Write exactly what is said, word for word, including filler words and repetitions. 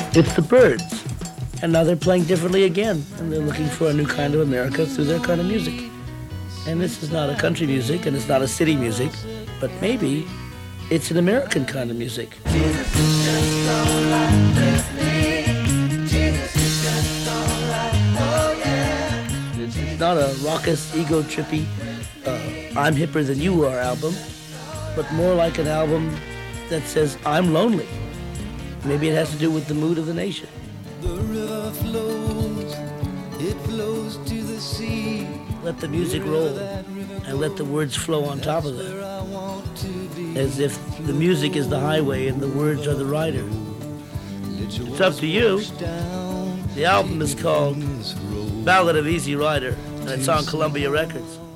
It's the Byrds. And now they're playing differently again. And they're looking for a new kind of America through their kind of music. And this is not a country music, and it's not a city music, but maybe it's an American kind of music. Jesus is just all right with me. Jesus is just all right, oh yeah. It's not a raucous, ego-trippy, uh, I'm hipper than you are album, but more like an album that says, I'm lonely. Maybe it has to do with the mood of the nation. The river flows, it flows to the sea. Let the music roll and let the words flow on top of it, as if the music is the highway and the words are the rider. It's up to you. The album is called Ballad of Easy Rider, and it's on Columbia Records.